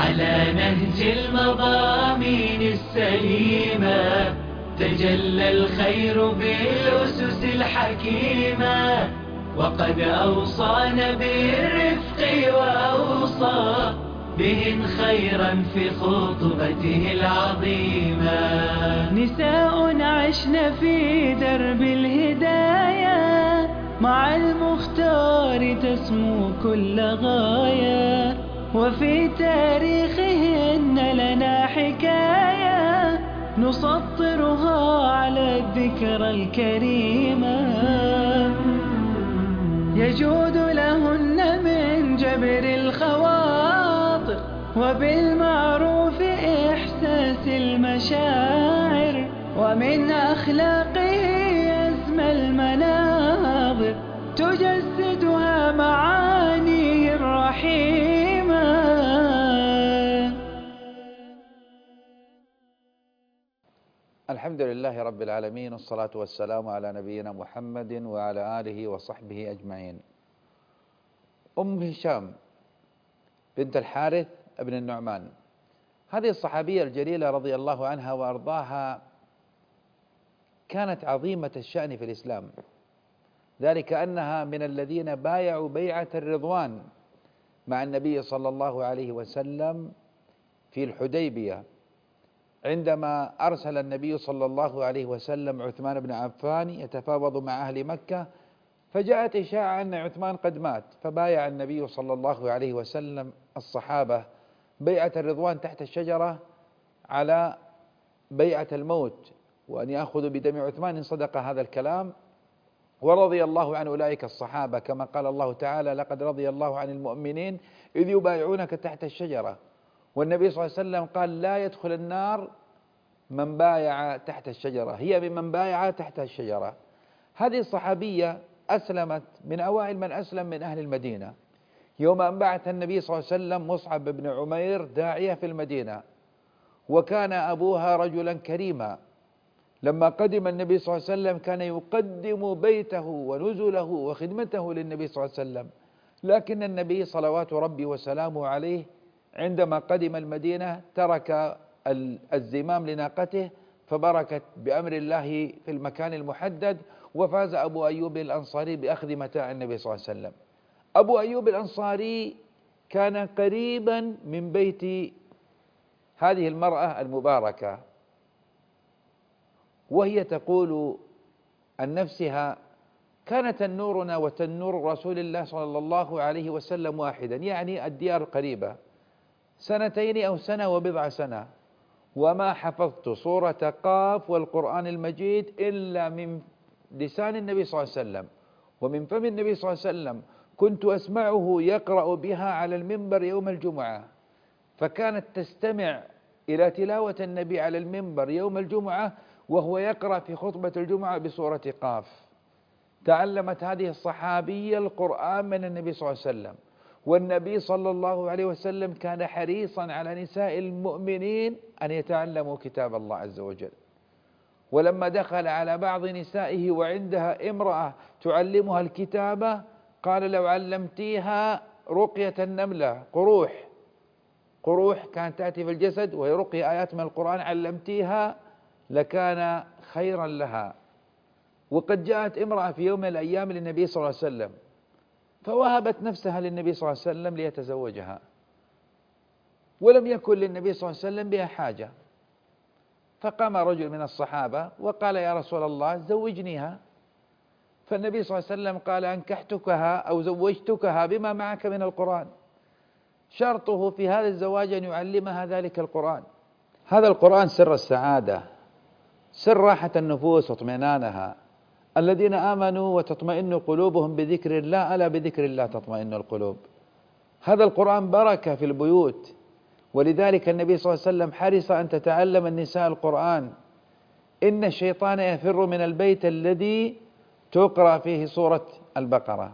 على نهج المضامين السليمة تجلى الخير بالأسس الحكيمة، وقد أوصانا بالرفق وأوصى بهن خيرا في خطبته العظيمة. نساء عشن في درب الهداية، مع المختار تسمو كل غاية، وفي تاريخهن لنا حكاية نسطرها على الذكرى الكريمة. يجود لهن من جبر الخواطر، وبالمعروف إحساس المشاعر، ومن أخلاقه أسمى المناظر تجسدها معانيه الرحيمة. الحمد لله رب العالمين، والصلاة والسلام على نبينا محمد وعلى آله وصحبه أجمعين. أم هشام بنت الحارث بن النعمان، هذه الصحابية الجليلة رضي الله عنها وأرضاها كانت عظيمة الشأن في الإسلام، ذلك أنها من الذين بايعوا بيعة الرضوان مع النبي صلى الله عليه وسلم في الحديبية، عندما أرسل النبي صلى الله عليه وسلم عثمان بن عفان يتفاوض مع أهل مكة، فجاءت إشاعة أن عثمان قد مات، فبايع النبي صلى الله عليه وسلم الصحابة بيعة الرضوان تحت الشجرة على بيعة الموت، وأن يأخذوا بدم عثمان إن صدق هذا الكلام. ورضي الله عن أولئك الصحابة، كما قال الله تعالى: لقد رضي الله عن المؤمنين إذ يبايعونك تحت الشجرة. والنبي صلى الله عليه وسلم قال: لا يدخل النار من بايع تحت الشجرة، هي ممن بايع تحت الشجرة. هذه الصحابية أسلمت من أوائل من أسلم من أهل المدينة، يوم أن بعث النبي صلى الله عليه وسلم مصعب بن عمير داعية في المدينة، وكان أبوها رجلا كريما. لما قدم النبي صلى الله عليه وسلم كان يقدم بيته ونزله وخدمته للنبي صلى الله عليه وسلم، لكن النبي صلوات ربي وسلامه عليه عندما قدم المدينة ترك الزمام لناقته، فبركت بأمر الله في المكان المحدد، وفاز أبو أيوب الأنصاري بأخذ متاع النبي صلى الله عليه وسلم. أبو أيوب الأنصاري كان قريبا من بيت هذه المرأة المباركة، وهي تقول عن نفسها: كان تنورنا وتنور رسول الله صلى الله عليه وسلم واحدا، يعني الديار قريبة، 2 أو 1 وبضع سنة، وما حفظت سورة قاف والقرآن المجيد إلا من لسان النبي صلى الله عليه وسلم ومن فم النبي صلى الله عليه وسلم، كنت أسمعه يقرأ بها على المنبر يوم الجمعة، فكانت تستمع إلى تلاوة النبي على المنبر يوم الجمعة وهو يقرأ في خطبة الجمعة بسورة قاف. تعلمت هذه الصحابية القرآن من النبي صلى الله عليه وسلم، والنبي صلى الله عليه وسلم كان حريصا على نساء المؤمنين أن يتعلموا كتاب الله عز وجل. ولما دخل على بعض نسائه وعندها امرأة تعلمها الكتابة، قال: لو علمتيها رقية النملة، قروح كانت تأتي في الجسد وهي رقية آيات من القرآن، علمتيها لكان خيرا لها. وقد جاءت امرأة في يوم من الأيام للنبي صلى الله عليه وسلم، فوهبت نفسها للنبي صلى الله عليه وسلم ليتزوجها، ولم يكن للنبي صلى الله عليه وسلم بها حاجة. فقام رجل من الصحابة وقال: يا رسول الله زوجنيها. فالنبي صلى الله عليه وسلم قال: أنكحتكها أو زوجتكها بما معك من القرآن، شرطه في هذا الزواج أن يعلمها ذلك القرآن. هذا القرآن سر السعادة، سر راحة النفوس واطمئنانها. الذين آمنوا وتطمئن قلوبهم بذكر الله، ألا بذكر الله تطمئن القلوب. هذا القرآن بركة في البيوت، ولذلك النبي صلى الله عليه وسلم حرص أن تتعلم النساء القرآن. إن الشيطان يفر من البيت الذي تقرأ فيه سورة البقرة.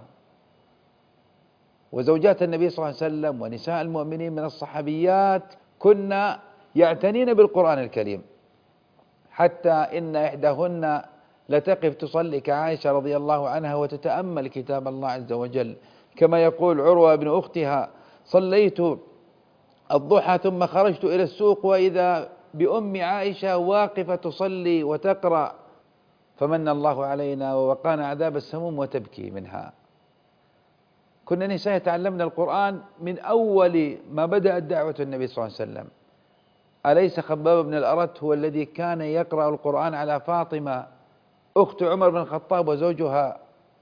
وزوجات النبي صلى الله عليه وسلم ونساء المؤمنين من الصحابيات كنا يعتنين بالقرآن الكريم، حتى إن إحداهن لتقف تصلي كعائشة رضي الله عنها وتتأمل كتاب الله عز وجل، كما يقول عروة بن أختها: صليت الضحى ثم خرجت إلى السوق وإذا بأم عائشة واقفة تصلي وتقرأ فمن الله علينا ووقانا عذاب السموم وتبكي منها. كنا نساء يتعلمنا القرآن من أول ما بدأت دعوة النبي صلى الله عليه وسلم. أليس خباب بن الأرت هو الذي كان يقرأ القرآن على فاطمة أخت عمر بن الخطاب وزوجها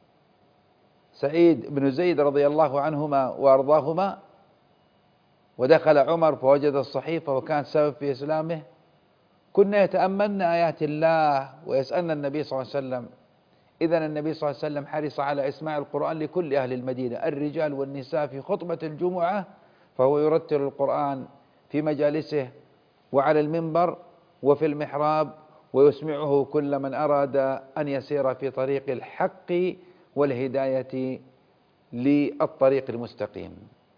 سعيد بن زيد رضي الله عنهما وأرضاهما، ودخل عمر فوجد الصحيفة وكان سبب في إسلامه. كنا يتأملن آيات الله ويسألنا النبي صلى الله عليه وسلم. إذن النبي صلى الله عليه وسلم حرص على إسماع القرآن لكل أهل المدينة الرجال والنساء في خطبة الجمعة، فهو يرتل القرآن في مجالسه وعلى المنبر وفي المحراب، ويسمعه كل من أراد أن يسير في طريق الحق والهداية للطريق المستقيم.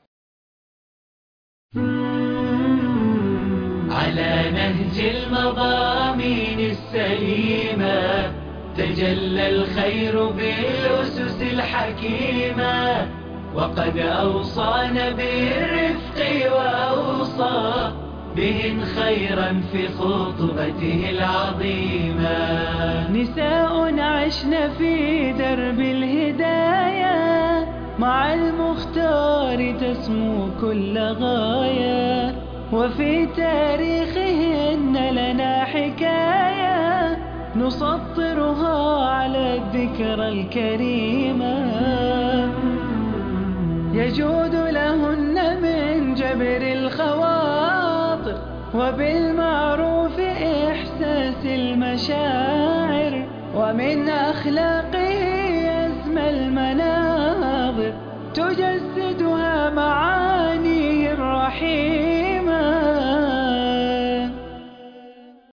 على نهج المضامين السليمة تجلى الخير بالأسس الحكيمة، وقد أوصانا بالرفق وأوصى بهن خيرا في خطبته العظيمة. نساء عشنا في درب الهداية مع المختار تسمو كل غاية، وفي تاريخهن لنا حكاية نسطرها على الذكرى الكريمة. يجود لهن من جبر الخواطر وبالمعروف إحساس المشاعر، ومن أخلاقه أسمى المناظر تجسدها معاني